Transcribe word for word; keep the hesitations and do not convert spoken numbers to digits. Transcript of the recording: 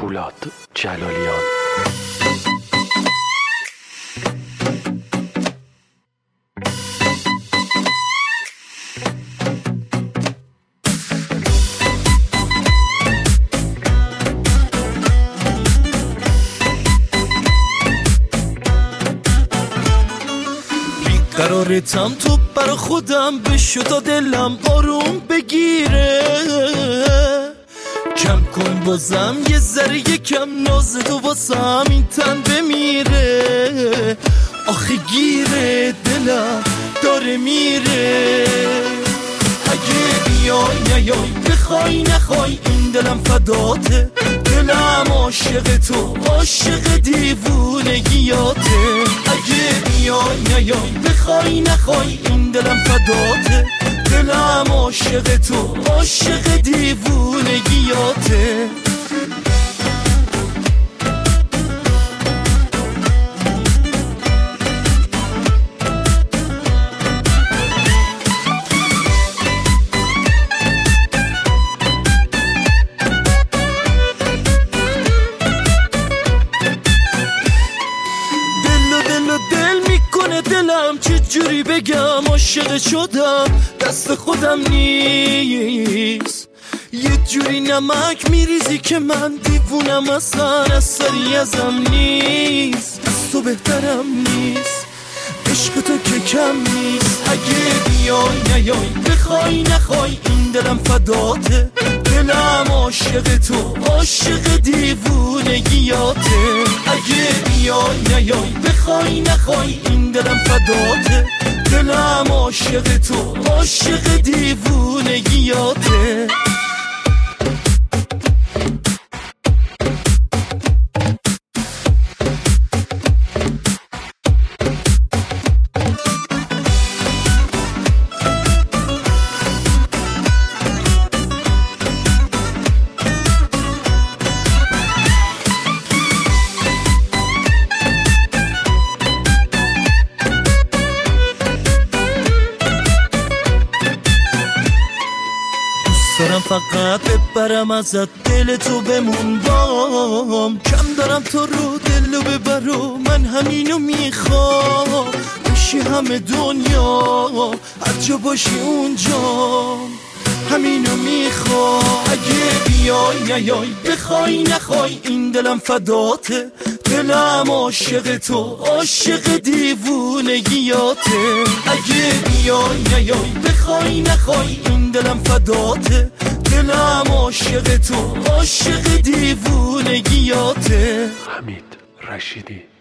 پولاد جلالیان. قرارتم تو برا خودم بشو تا دلم آروم بگیره. کم کن بازم یه ذره یکم ناز تو واسم این تن بمیره. آخه گیره دلم داره میره. اگه بیای نیای بخوای نخوای این دلم فداته. دلم عاشق تو عاشق دیوونگیاته. اگه بیای نیای بخوای نخوای این دلم فداته. دلم عاشق تو عاشق دیوونگیاته. دلم چه جوری بگم عاشق شدم دست خودم نیست. یه جوری نمک میریزی که من دیوونم اصلا اثری ازم نیست. از تو بهترم نیست عشق تو که کم نیست. اگه بیای نیای بخوای نخوای این دلم فداته. دلم عاشق تو عاشق دیوونگیاته. اگه بیای نیای بخوای نخوای این دلم فداته. دلم عاشق تو عاشق دیوونگیاته. دارم فقط ببرم ازت دل تو بمون بام. کم دارم تو رو دلو ببرو من همینو میخوام. بشی همه دنیا هر جا باشی اونجا همینو میخوام. اگه بیای نیای بخوای نخوای این دلم فداته. دلم عاشق تو عاشق دیوونگیاته. اگه بیای نیای بخوای نخوای این دلم فداته. دلم عاشق تو عاشق دیوونگیاته. حمید رشیدی.